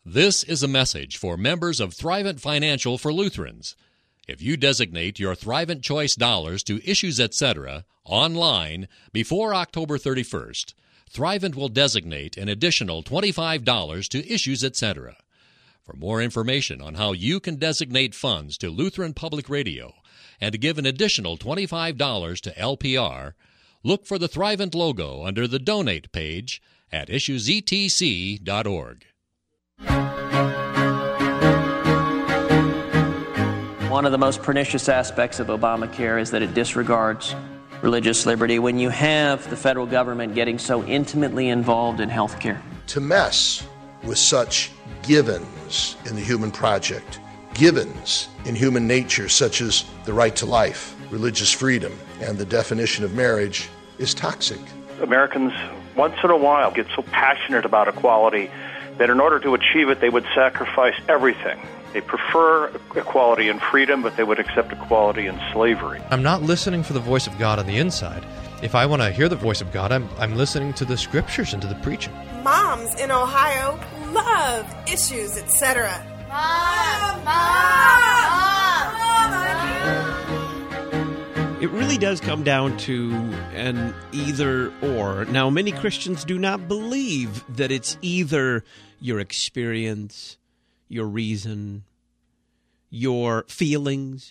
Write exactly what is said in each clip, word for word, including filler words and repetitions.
This is a message for members of Thrivent Financial for Lutherans. If you designate your Thrivent Choice dollars to Issues Etc. online before October thirty-first, Thrivent will designate an additional twenty-five dollars to Issues Etc. For more information on how you can designate funds to Lutheran Public Radio and to give an additional twenty-five dollars to L P R, look for the Thrivent logo under the Donate page at issues e t c dot org. One of the most pernicious aspects of Obamacare is that it disregards religious liberty when you have the federal government getting so intimately involved in health care. To mess with such givens in the human project, givens in human nature such as the right to life, religious freedom, and the definition of marriage is toxic. Americans once in a while get so passionate about equality that in order to achieve it, they would sacrifice everything. They prefer equality and freedom, but they would accept equality and slavery. I'm not listening for the voice of God on the inside. If I want to hear the voice of God, I'm, I'm listening to the scriptures and to the preaching. Moms in Ohio love Issues Etc. Mom! Mom! Mom! It really does come down to an either-or. Now, many Christians do not believe that it's either your experience, your reason, your feelings,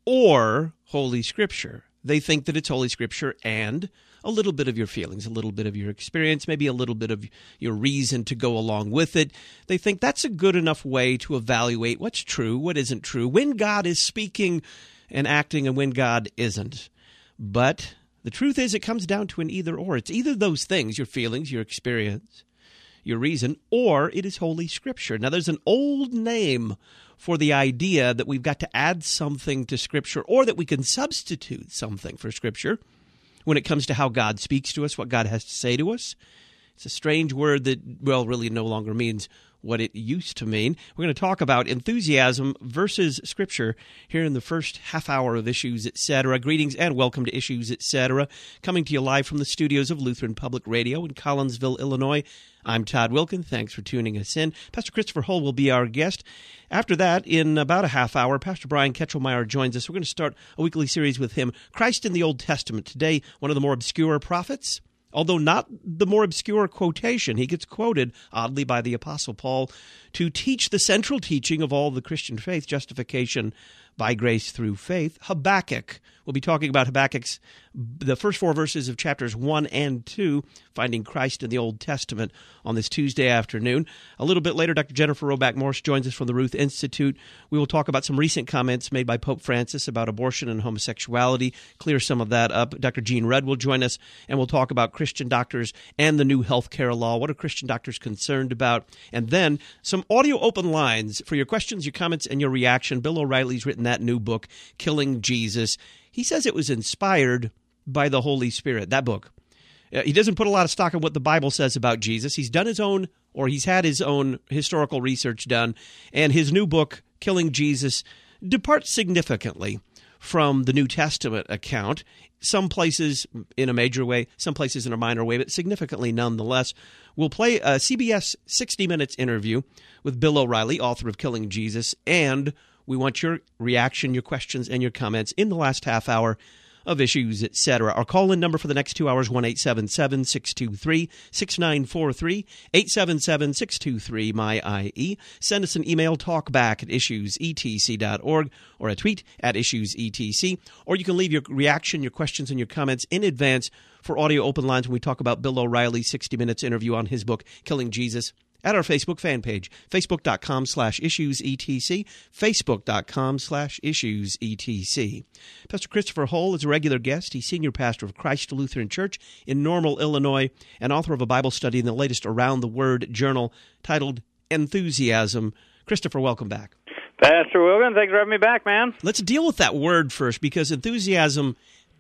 or Holy Scripture. They think that it's Holy Scripture and a little bit of your feelings, a little bit of your experience, maybe a little bit of your reason to go along with it. They think that's a good enough way to evaluate what's true, what isn't true, when God is speaking and acting and when God isn't. But the truth is it comes down to an either-or. It's either those things, your feelings, your experience, your reason, or it is Holy Scripture. Now, there's an old name for the idea that we've got to add something to Scripture or that we can substitute something for Scripture when it comes to how God speaks to us, what God has to say to us. It's a strange word that, well, really no longer means what it used to mean. We're going to talk about enthusiasm versus Scripture here in the first half hour of Issues Etc. Greetings and welcome to Issues Etc. Coming to you live from the studios of Lutheran Public Radio in Collinsville, Illinois. I'm Todd Wilkin. Thanks for tuning us in. Pastor Christopher Hull will be our guest. After that, in about a half hour, Pastor Brian Ketchelmeyer joins us. We're going to start a weekly series with him, Christ in the Old Testament. Today, one of the more obscure prophets, although not the more obscure quotation. He gets quoted, oddly, by the Apostle Paul to teach the central teaching of all the Christian faith, justification by grace through faith, Habakkuk. We'll be talking about Habakkuk's, the first four verses of chapters one and two, finding Christ in the Old Testament on this Tuesday afternoon. A little bit later, Doctor Jennifer Roback Morse joins us from the Ruth Institute. We will talk about some recent comments made by Pope Francis about abortion and homosexuality, clear some of that up. Doctor Gene Rudd will join us, and we'll talk about Christian doctors and the new health care law. What are Christian doctors concerned about? And then some audio open lines for your questions, your comments, and your reaction. Bill O'Reilly's written that new book, Killing Jesus. He says it was inspired by the Holy Spirit, that book. Uh, he doesn't put a lot of stock in what the Bible says about Jesus. He's done his own, or he's had his own historical research done, and his new book, Killing Jesus, departs significantly from the New Testament account, some places in a major way, some places in a minor way, but significantly nonetheless. We'll play a C B S sixty minutes interview with Bill O'Reilly, author of Killing Jesus, and we want your reaction, your questions, and your comments in the last half hour of Issues Etc. Our call-in number for the next two hours, one eight seven seven, six two three, six nine four three, eight seven seven, six two three, M Y I E. Send us an email, talkback at issues e t c dot org, or a tweet at issues e t c. Or you can leave your reaction, your questions, and your comments in advance for audio open lines when we talk about Bill O'Reilly's sixty minutes interview on his book, Killing Jesus, at our Facebook fan page, facebook.com slash issues etc, facebook.com slash issues etc. Pastor Christopher Hull is a regular guest. He's senior pastor of Christ Lutheran Church in Normal, Illinois, and author of a Bible study in the latest Around the Word journal titled Enthusiasm. Christopher, welcome back. Pastor Wilkin, thanks for having me back, man. Let's deal with that word first, because enthusiasm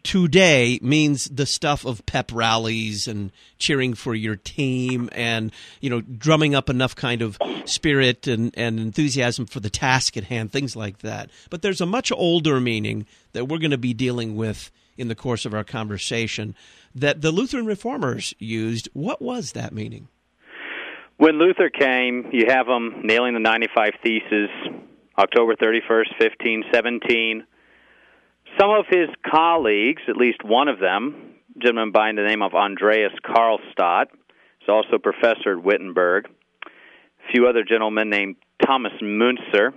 today means the stuff of pep rallies and cheering for your team and, you know, drumming up enough kind of spirit and, and enthusiasm for the task at hand, things like that. But there's a much older meaning that we're going to be dealing with in the course of our conversation that the Lutheran Reformers used. What was that meaning? When Luther came, you have him nailing the ninety-five Theses, October thirty-first, fifteen seventeen. Some of his colleagues, at least one of them, a gentleman by the name of Andreas Karlstadt, is also a professor at Wittenberg. A few other gentlemen named Thomas Müntzer,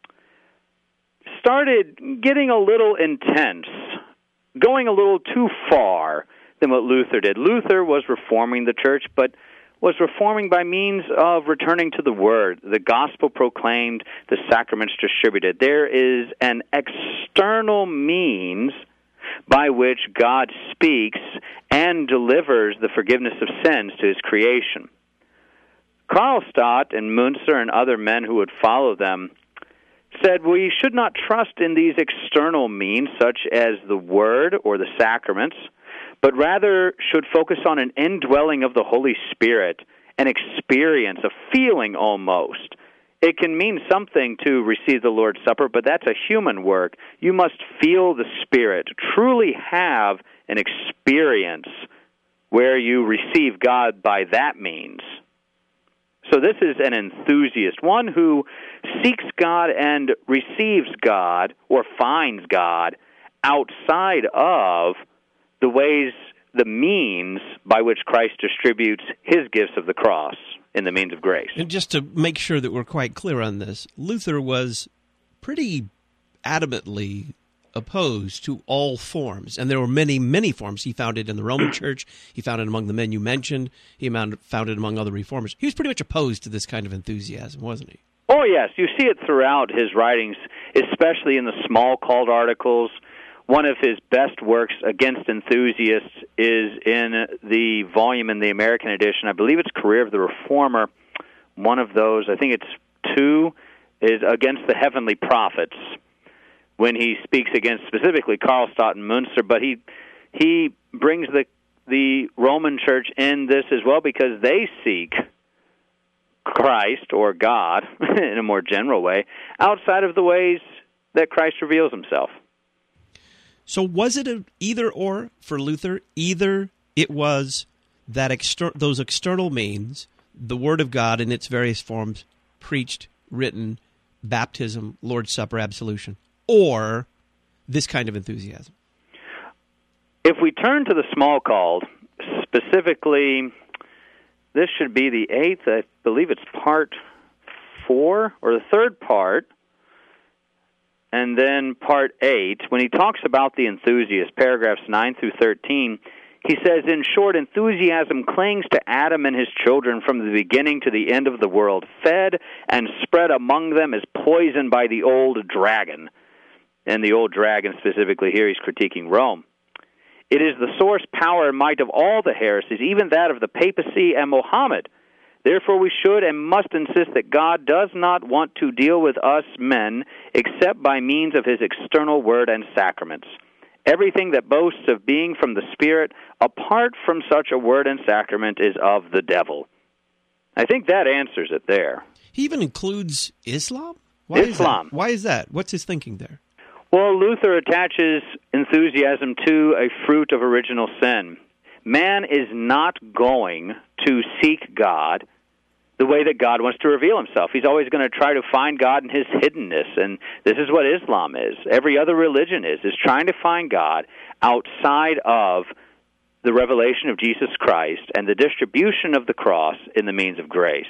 started getting a little intense, going a little too far than what Luther did. Luther was reforming the church, but was reforming by means of returning to the Word, the gospel proclaimed, the sacraments distributed. There is an external means by which God speaks and delivers the forgiveness of sins to His creation. Karlstadt and Müntzer and other men who would follow them said we should not trust in these external means, such as the Word or the sacraments, but rather should focus on an indwelling of the Holy Spirit, an experience, a feeling almost. It can mean something to receive the Lord's Supper, but that's a human work. You must feel the Spirit, truly have an experience where you receive God by that means. So this is an enthusiast, one who seeks God and receives God or finds God outside of the ways, the means by which Christ distributes His gifts of the cross in the means of grace. And just to make sure that we're quite clear on this, Luther was pretty adamantly opposed to all forms, and there were many, many forms. He found it in the Roman Church. He found it among the men you mentioned. He found it among other reformers. He was pretty much opposed to this kind of enthusiasm, wasn't he? Oh, yes. You see it throughout his writings, especially in the Small-Called articles. One of his best works against enthusiasts is in the volume in the American edition. I believe it's Career of the Reformer. One of those, I think it's two, is Against the Heavenly Prophets, when he speaks against specifically Karlstadt and Müntzer. But he he brings the the Roman Church in this as well, because they seek Christ or God in a more general way outside of the ways that Christ reveals Himself. So was it an either-or for Luther? Either it was that exter- those external means, the Word of God in its various forms, preached, written, baptism, Lord's Supper, absolution, or this kind of enthusiasm? If we turn to the Small-Called, specifically, this should be the eighth, I believe it's part four, or the third part, and then part eight, when he talks about the enthusiast, paragraphs nine through thirteen, he says, in short, enthusiasm clings to Adam and his children from the beginning to the end of the world, fed and spread among them as poison by the old dragon. And the old dragon, specifically here, he's critiquing Rome. It is the source, power, and might of all the heresies, even that of the papacy and Mohammed. Therefore, we should and must insist that God does not want to deal with us men except by means of His external word and sacraments. Everything that boasts of being from the Spirit, apart from such a word and sacrament, is of the devil. I think that answers it there. He even includes Islam? Why Islam. Is that? Why is that? What's his thinking there? Well, Luther attaches enthusiasm to a fruit of original sin. Man is not going to seek God the way that God wants to reveal Himself. He's always going to try to find God in His hiddenness, and this is what Islam is. Every other religion is, is trying to find God outside of the revelation of Jesus Christ and the distribution of the cross in the means of grace.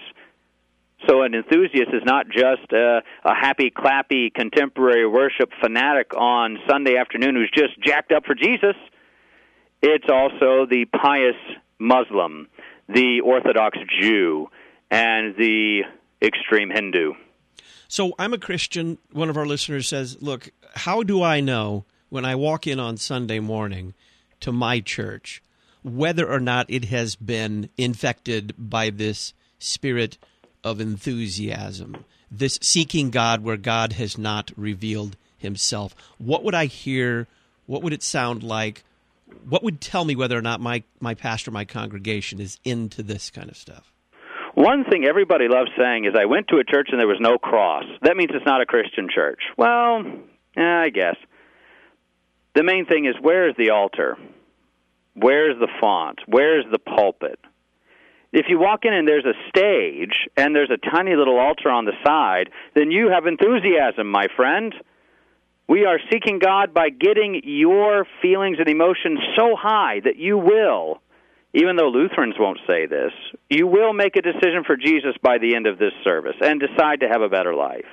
So an enthusiast is not just a, a happy, clappy, contemporary worship fanatic on Sunday afternoon who's just jacked up for Jesus. It's also the pious Muslim, the Orthodox Jew, and the extreme Hindu. So I'm a Christian. One of our listeners says, look, how do I know when I walk in on Sunday morning to my church whether or not it has been infected by this spirit of enthusiasm, this seeking God where God has not revealed Himself? What would I hear? What would it sound like? What would tell me whether or not my, my pastor, my congregation is into this kind of stuff? One thing everybody loves saying is, I went to a church and there was no cross. That means it's not a Christian church. Well, eh, I guess. The main thing is, where is the altar? Where's the font? Where's the pulpit? If you walk in and there's a stage and there's a tiny little altar on the side, then you have enthusiasm, my friend. We are seeking God by getting your feelings and emotions so high that you will, even though Lutherans won't say this, you will make a decision for Jesus by the end of this service and decide to have a better life.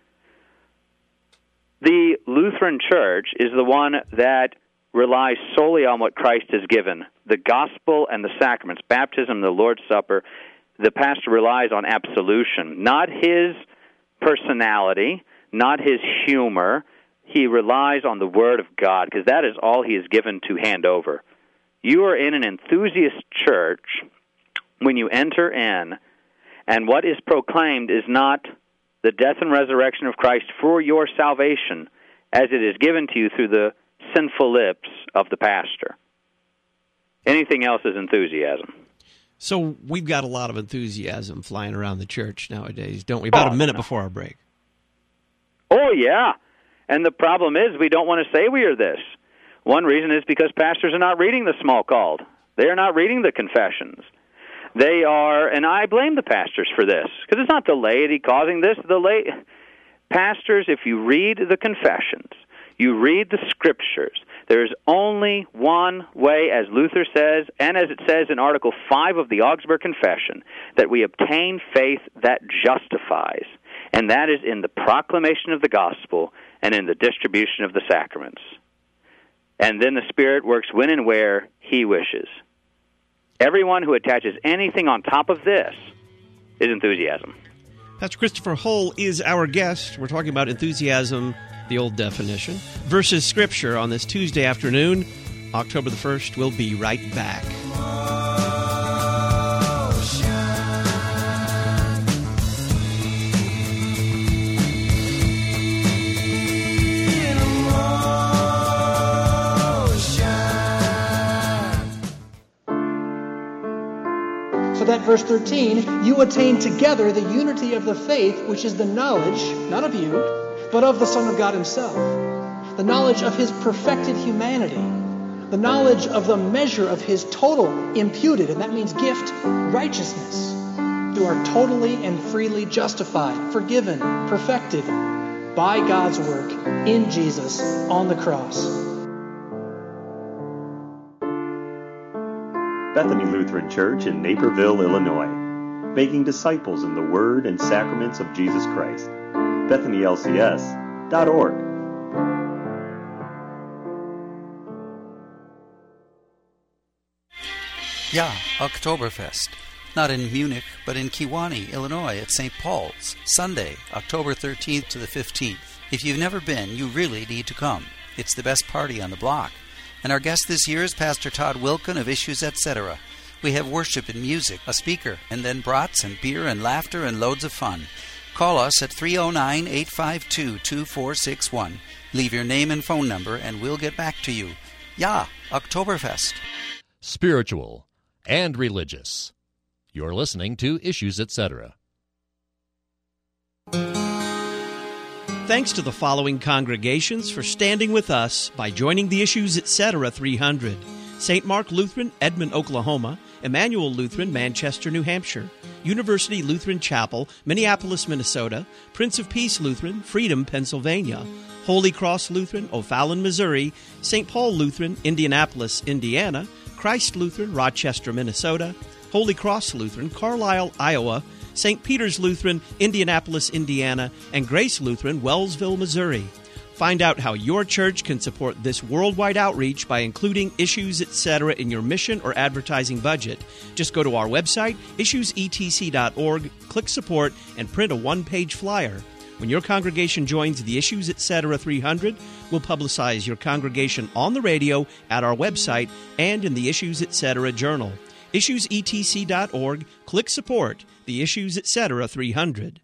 The Lutheran Church is the one that relies solely on what Christ has given, the gospel and the sacraments, baptism, the Lord's Supper. The pastor relies on absolution, not his personality, not his humor. He relies on the Word of God, because that is all he is given to hand over. You are in an enthusiast church when you enter in, and what is proclaimed is not the death and resurrection of Christ for your salvation, as it is given to you through the sinful lips of the pastor. Anything else is enthusiasm. So we've got a lot of enthusiasm flying around the church nowadays, don't we? About oh, a minute no. before our break. Oh, yeah. And the problem is we don't want to say we are this. One reason is because pastors are not reading the small called. They are not reading the confessions. They are, and I blame the pastors for this, because it's not the laity causing this. The la- Pastors, if you read the confessions, you read the scriptures, there is only one way, as Luther says, and as it says in Article five of the Augsburg Confession, that we obtain faith that justifies, and that is in the proclamation of the gospel and in the distribution of the sacraments. And then the Spirit works when and where He wishes. Everyone who attaches anything on top of this is enthusiasm. Pastor Christopher Hull is our guest. We're talking about enthusiasm, the old definition, versus Scripture on this Tuesday afternoon, October the first. We'll be right back. So that verse thirteen, you attain together the unity of the faith, which is the knowledge, not of you, but of the Son of God Himself. The knowledge of His perfected humanity. The knowledge of the measure of His total imputed, and that means gift, righteousness. You are totally and freely justified, forgiven, perfected by God's work in Jesus on the cross. Bethany Lutheran Church in Naperville, Illinois, making disciples in the Word and Sacraments of Jesus Christ. Bethany L C S dot org. Yeah, Oktoberfest. Not in Munich, but in Kewanee, Illinois at Saint Paul's, Sunday, October thirteenth to the fifteenth. If you've never been, you really need to come. It's the best party on the block. And our guest this year is Pastor Todd Wilken of Issues Etc. We have worship and music, a speaker, and then brats and beer and laughter and loads of fun. Call us at three oh nine, eight five two, two four six one. Leave your name and phone number and we'll get back to you. Ja, Oktoberfest. Spiritual and religious. You're listening to Issues Etc. Thanks to the following congregations for standing with us by joining the Issues Etc. three hundred. Saint Mark Lutheran, Edmond, Oklahoma. Emmanuel Lutheran, Manchester, New Hampshire. University Lutheran Chapel, Minneapolis, Minnesota. Prince of Peace Lutheran, Freedom, Pennsylvania. Holy Cross Lutheran, O'Fallon, Missouri. Saint Paul Lutheran, Indianapolis, Indiana. Christ Lutheran, Rochester, Minnesota. Holy Cross Lutheran, Carlisle, Iowa. Saint Peter's Lutheran, Indianapolis, Indiana, and Grace Lutheran, Wellsville, Missouri. Find out how your church can support this worldwide outreach by including Issues Etc. in your mission or advertising budget. Just go to our website, issues e t c dot org, click Support, and print a one-page flyer. When your congregation joins the Issues Etc. three hundred, we'll publicize your congregation on the radio, at our website, and in the Issues Etc. journal. issues e t c dot org, click Support, the Issues Etc. three hundred.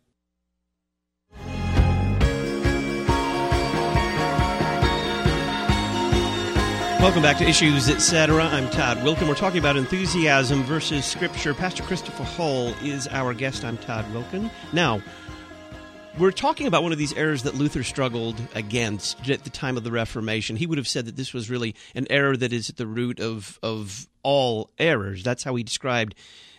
Welcome back to Issues Etc. I'm Todd Wilken. We're talking about enthusiasm versus Scripture. Pastor Christopher Hull is our guest. I'm Todd Wilken. Now, we're talking about one of these errors that Luther struggled against at the time of the Reformation. He would have said that this was really an error that is at the root of, of all errors. That's how he described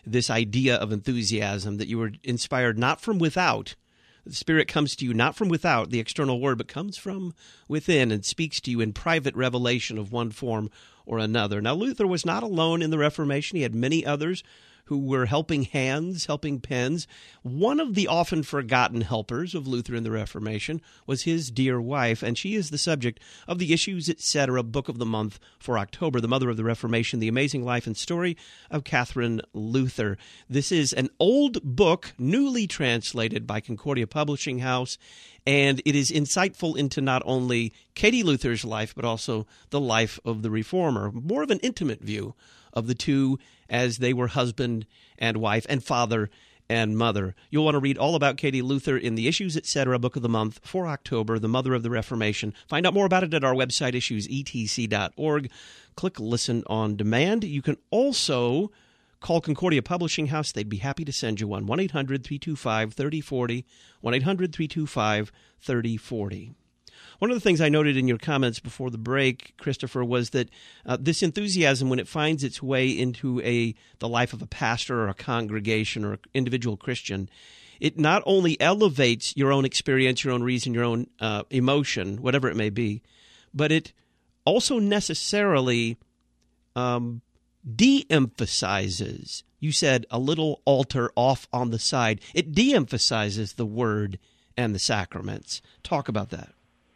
this idea of enthusiasm, that you were inspired not from without. The Spirit comes to you not from without, the external word, but comes from within and speaks to you in private revelation of one form or another. Now, Luther was not alone in the Reformation. He had many others who were helping hands, helping pens. One of the often forgotten helpers of Luther in the Reformation was his dear wife, and she is the subject of the Issues, et cetera book of the month for October, The Mother of the Reformation, The Amazing Life and Story of Catherine Luther. This is an old book, newly translated by Concordia Publishing House, and it is insightful into not only Katie Luther's life, but also the life of the Reformer. More of an intimate view of the two as they were husband and wife and father and mother. You'll want to read all about Katie Luther in the Issues, et cetera book of the month for October, The Mother of the Reformation. Find out more about it at our website, issues e t c dot org. Click Listen on Demand. You can also call Concordia Publishing House. They'd be happy to send you one. one eight hundred three two five three oh four oh, one eight hundred three two five three oh four oh. One of the things I noted in your comments before the break, Christopher, was that uh, this enthusiasm, when it finds its way into a the life of a pastor or a congregation or an individual Christian, it not only elevates your own experience, your own reason, your own uh, emotion, whatever it may be, but it also necessarily um, de-emphasizes, you said, a little altar off on the side. It de-emphasizes the word and the sacraments. Talk about that.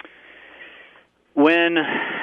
When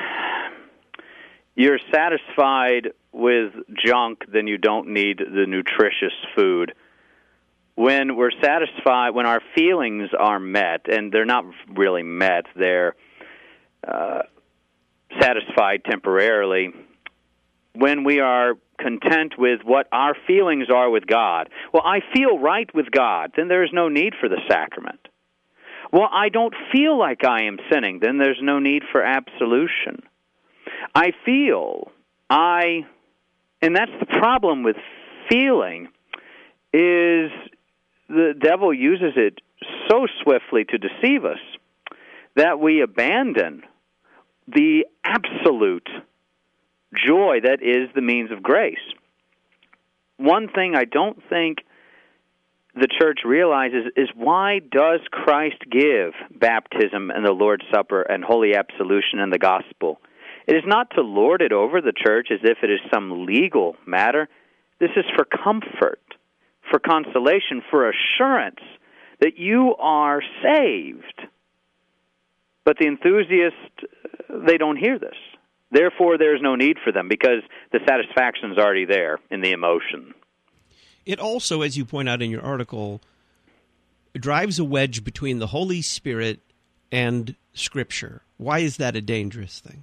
you're satisfied with junk, then you don't need the nutritious food. When we're satisfied, when our feelings are met, and they're not really met, they're uh, satisfied temporarily, when we are content with what our feelings are with God, well, I feel right with God, then there's no need for the sacrament. Well, I don't feel like I am sinning, then there's no need for absolution. I feel, I, and that's the problem with feeling, is the devil uses it so swiftly to deceive us that we abandon the absolute joy that is the means of grace. One thing I don't think the church realizes is, why does Christ give baptism and the Lord's Supper and holy absolution and the gospel? It is not to lord it over the church as if it is some legal matter. This is for comfort, for consolation, for assurance that you are saved. But the enthusiasts, they don't hear this. Therefore, there's no need for them, because the satisfaction is already there in the emotion. It also, as you point out in your article, drives a wedge between the Holy Spirit and Scripture. Why is that a dangerous thing?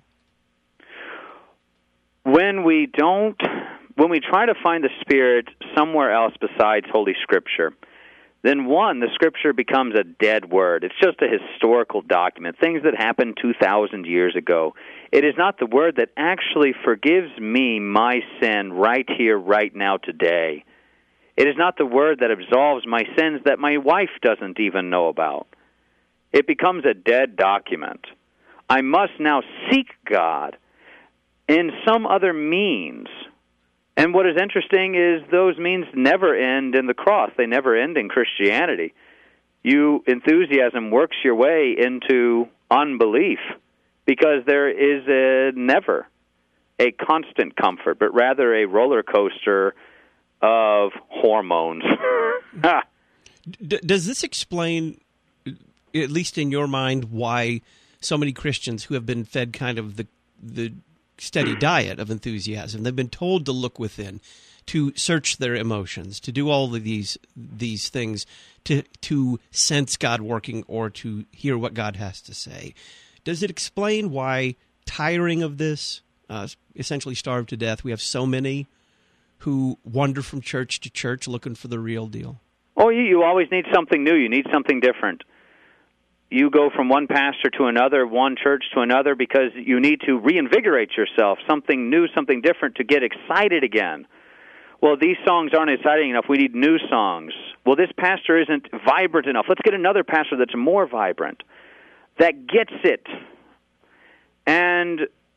When we don't, when we try to find the Spirit somewhere else besides Holy Scripture, then one, the Scripture becomes a dead word. It's just a historical document, things that happened two thousand years ago. It is not the word that actually forgives me my sin right here, right now, today. It is not the word that absolves my sins that my wife doesn't even know about. It becomes a dead document. I must now seek God in some other means. And what is interesting is those means never end in the cross. They never end in Christianity. You, enthusiasm works your way into unbelief, because there is a, never a constant comfort, but rather a roller coaster of hormones. D- does this explain, at least in your mind, why so many Christians who have been fed kind of the the steady diet of enthusiasm, they've been told to look within, to search their emotions, to do all of these these things, to to sense God working or to hear what God has to say? Does it explain why, tiring of this, uh, essentially starved to death, we have so many who wander from church to church looking for the real deal? Oh, you, you always need something new. You need something different. You go from one pastor to another, one church to another, because you need to reinvigorate yourself, something new, something different, to get excited again. Well, these songs aren't exciting enough. We need new songs. Well, this pastor isn't vibrant enough. Let's get another pastor that's more vibrant, that gets it. And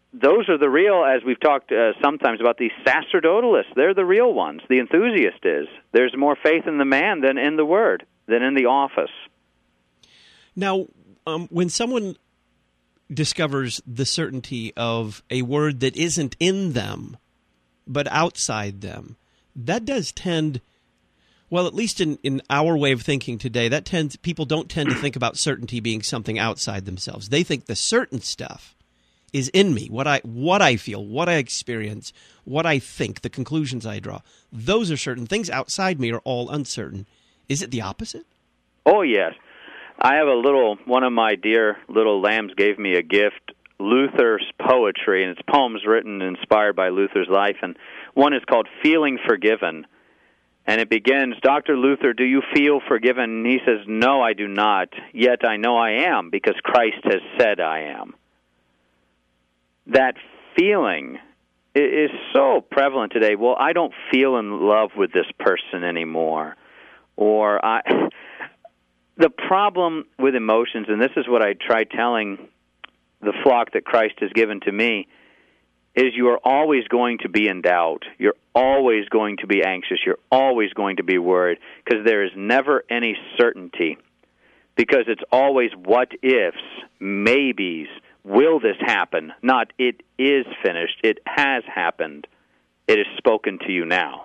those are the real, as we've talked uh, sometimes about these sacerdotalists. They're the real ones. The enthusiast is. There's more faith in the man than in the word, than in the office. Now, um, when someone discovers the certainty of a word that isn't in them, but outside them, that does tend, well, at least in, in our way of thinking today, that tends, people don't tend to think about certainty being something outside themselves. They think the certain stuff is in me, what I what I feel, what I experience, what I think, the conclusions I draw. Those are certain. Things outside me are all uncertain. Is it the opposite? Oh, yes. I have a little, one of my dear little lambs gave me a gift, Luther's poetry, and it's poems written and inspired by Luther's life, and one is called Feeling Forgiven. And it begins, Doctor Luther, do you feel forgiven? And he says, no, I do not, yet I know I am, because Christ has said I am. That feeling is so prevalent today. Well, I don't feel in love with this person anymore. Or I... The problem with emotions, and this is what I try telling the flock that Christ has given to me, is you are always going to be in doubt. You're always going to be anxious. You're always going to be worried, because there is never any certainty. Because it's always what ifs, maybes. Will this happen? Not it is finished. It has happened. It is spoken to you now.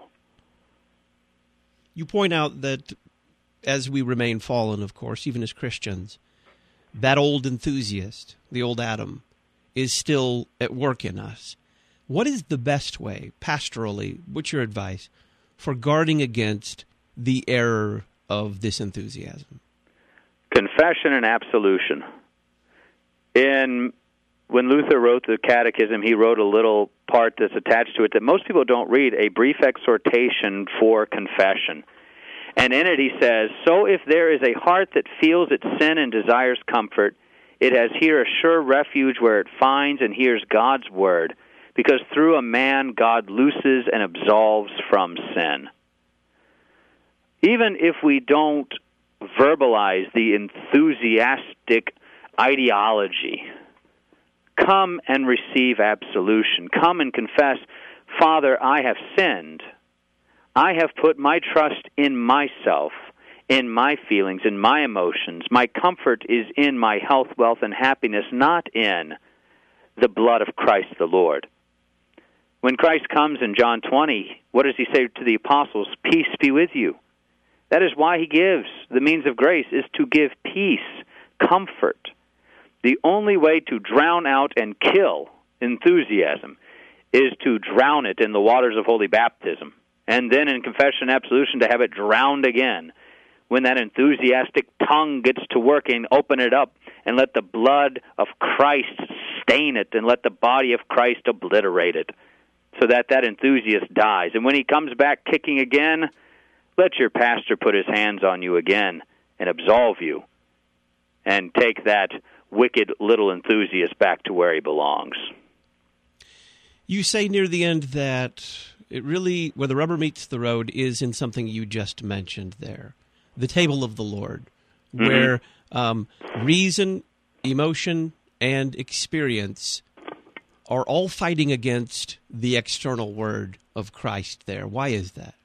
You point out that as we remain fallen, of course, even as Christians, that old enthusiast, the old Adam, is still at work in us. What is the best way, pastorally, what's your advice, for guarding against the error of this enthusiasm? Confession and absolution. In when Luther wrote the Catechism, he wrote a little part that's attached to it that most people don't read, a brief exhortation for confession. And in it he says, so if there is a heart that feels its sin and desires comfort, it has here a sure refuge where it finds and hears God's word, because through a man God looses and absolves from sin. Even if we don't verbalize the enthusiastic ideology, come and receive absolution. Come and confess, Father, I have sinned. I have put my trust in myself, in my feelings, in my emotions. My comfort is in my health, wealth, and happiness, not in the blood of Christ the Lord. When Christ comes in John twenty, what does he say to the apostles? Peace be with you. That is why he gives. The means of grace is to give peace, comfort. The only way to drown out and kill enthusiasm is to drown it in the waters of holy baptism. And then in confession and absolution to have it drowned again. When that enthusiastic tongue gets to working, open it up and let the blood of Christ stain it and let the body of Christ obliterate it so that that enthusiast dies. And when he comes back kicking again, let your pastor put his hands on you again and absolve you and take that wicked little enthusiast back to where he belongs. You say near the end that it really, where the rubber meets the road, is in something you just mentioned there, the table of the Lord, mm-hmm. where um, reason, emotion, and experience are all fighting against the external word of Christ there. Why is that?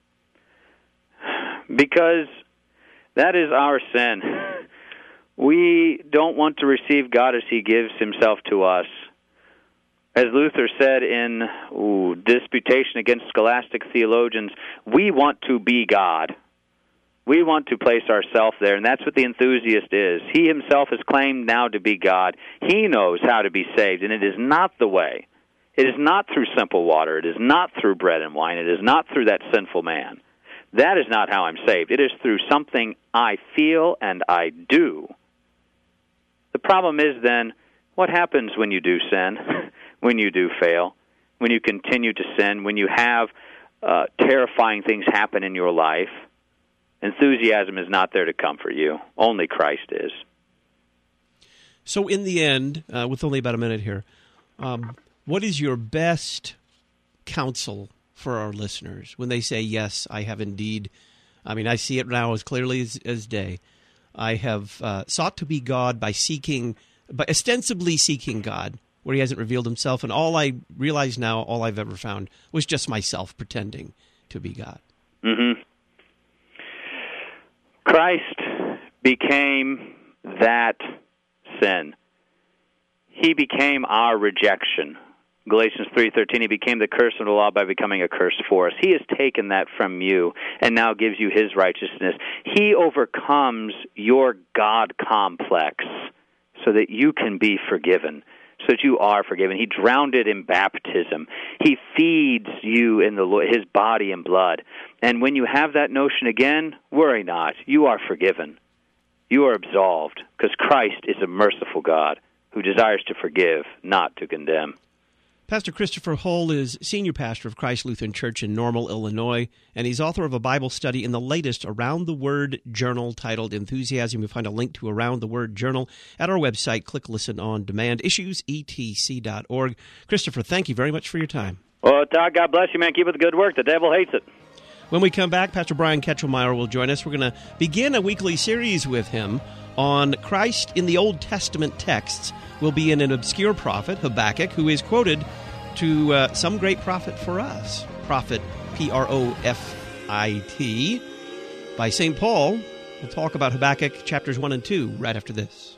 Because that is our sin. We don't want to receive God as he gives himself to us. As Luther said in ooh, Disputation Against Scholastic Theologians, we want to be God. We want to place ourselves there, and that's what the enthusiast is. He himself has claimed now to be God. He knows how to be saved, and it is not the way. It is not through simple water. It is not through bread and wine. It is not through that sinful man. That is not how I'm saved. It is through something I feel and I do. The problem is then, what happens when you do sin? When you do fail, when you continue to sin, when you have uh, terrifying things happen in your life? Enthusiasm is not there to comfort you. Only Christ is. So in the end, uh, with only about a minute here, um, what is your best counsel for our listeners when they say, yes, I have indeed, I mean, I see it now as clearly as, as day. I have uh, sought to be God by seeking, by ostensibly seeking God, where he hasn't revealed himself. And all I realize now, all I've ever found, was just myself pretending to be God. Mm-hmm. Christ became that sin. He became our rejection. Galatians three thirteen, he became the curse of the law by becoming a curse for us. He has taken that from you and now gives you his righteousness. He overcomes your God complex so that you can be forgiven, so that you are forgiven. He drowned it in baptism. He feeds you in the his body and blood. And when you have that notion again, worry not. You are forgiven. You are absolved, because Christ is a merciful God who desires to forgive, not to condemn. Pastor Christopher Hull is senior pastor of Christ Lutheran Church in Normal, Illinois, and he's author of a Bible study in the latest Around the Word journal titled Enthusiasm. You'll find a link to Around the Word journal at our website. Click Listen on Demand, issues e t c dot org. Christopher, thank you very much for your time. Well, Todd, God bless you, man. Keep up the good work. The devil hates it. When we come back, Pastor Brian Ketchelmeyer will join us. We're going to begin a weekly series with him on Christ in the Old Testament texts. We'll be in an obscure prophet, Habakkuk, who is quoted to uh, some great prophet for us, prophet P R O F I T, by Saint Paul. We'll talk about Habakkuk chapters one and two right after this.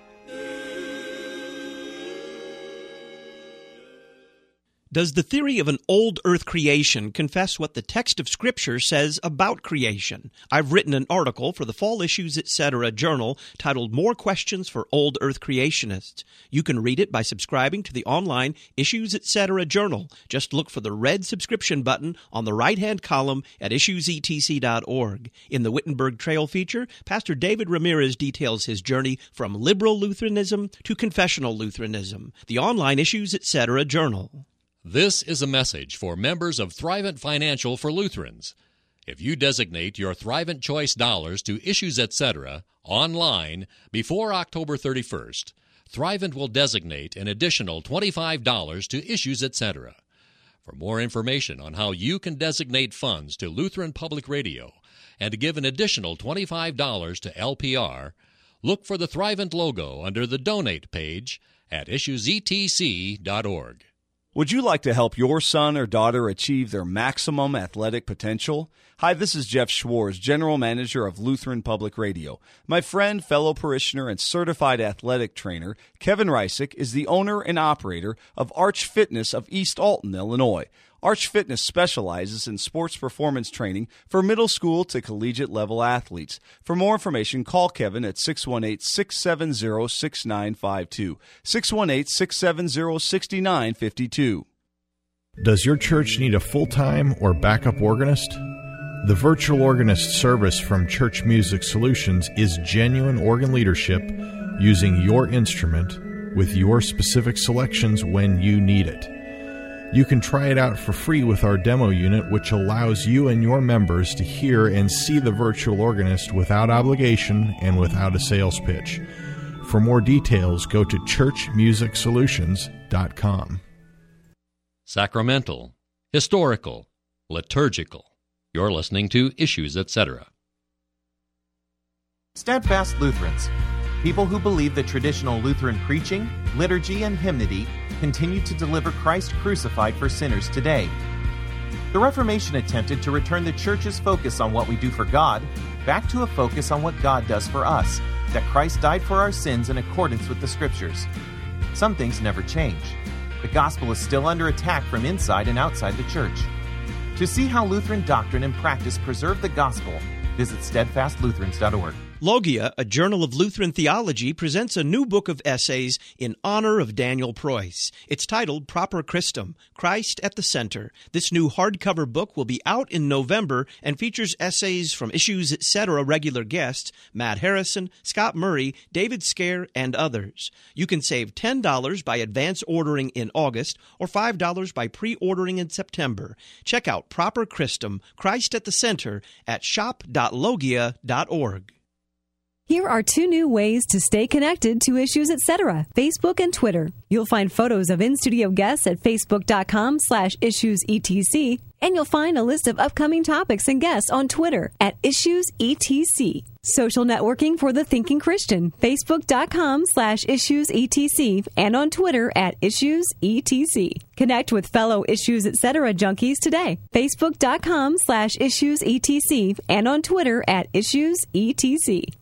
Does the theory of an old earth creation confess what the text of Scripture says about creation? I've written an article for the Fall Issues Etc. journal titled More Questions for Old Earth Creationists. You can read it by subscribing to the online Issues Etc. journal. Just look for the red subscription button on the right-hand column at issues e t c dot org. In the Wittenberg Trail feature, Pastor David Ramirez details his journey from liberal Lutheranism to confessional Lutheranism. The online Issues Etc. journal. This is a message for members of Thrivent Financial for Lutherans. If you designate your Thrivent Choice dollars to Issues Etc. online before October thirty-first, Thrivent will designate an additional twenty-five dollars to Issues Etc. For more information on how you can designate funds to Lutheran Public Radio and to give an additional twenty-five dollars to L P R, look for the Thrivent logo under the Donate page at issues e t c dot org. Would you like to help your son or daughter achieve their maximum athletic potential? Hi, this is Jeff Schwartz, General Manager of Lutheran Public Radio. My friend, fellow parishioner, and certified athletic trainer, Kevin Reisick, is the owner and operator of Arch Fitness of East Alton, Illinois. Arch Fitness specializes in sports performance training for middle school to collegiate level athletes. For more information, call Kevin at six one eight, six seven zero, six nine five two, six one eight, six seven zero, six nine five two. Does your church need a full-time or backup organist? The virtual organist service from Church Music Solutions is genuine organ leadership using your instrument with your specific selections when you need it. You can try it out for free with our demo unit, which allows you and your members to hear and see the virtual organist without obligation and without a sales pitch. For more details, go to church music solutions dot com. Sacramental, historical, liturgical. You're listening to Issues Etc. Steadfast Lutherans, people who believe that traditional Lutheran preaching, liturgy, and hymnody continue to deliver Christ crucified for sinners today. The Reformation attempted to return the Church's focus on what we do for God back to a focus on what God does for us, that Christ died for our sins in accordance with the Scriptures. Some things never change. The gospel is still under attack from inside and outside the Church. To see how Lutheran doctrine and practice preserve the gospel, visit steadfast lutherans dot org. Logia, a journal of Lutheran theology, presents a new book of essays in honor of Daniel Preuss. It's titled Proper Christum, Christ at the Center. This new hardcover book will be out in November and features essays from Issues Etc. regular guests, Matt Harrison, Scott Murray, David Scare, and others. You can save ten dollars by advance ordering in August or five dollars by pre-ordering in September. Check out Proper Christum, Christ at the Center at shop dot logia dot org. Here are two new ways to stay connected to Issues Etc., Facebook and Twitter. You'll find photos of in-studio guests at facebook.com slash issuesetc, and you'll find a list of upcoming topics and guests on Twitter at issuesetc. Social networking for the thinking Christian, facebook.com slash issuesetc, and on Twitter at issuesetc. Connect with fellow Issues Etc. junkies today, facebook.com slash issuesetc, and on Twitter at issuesetc.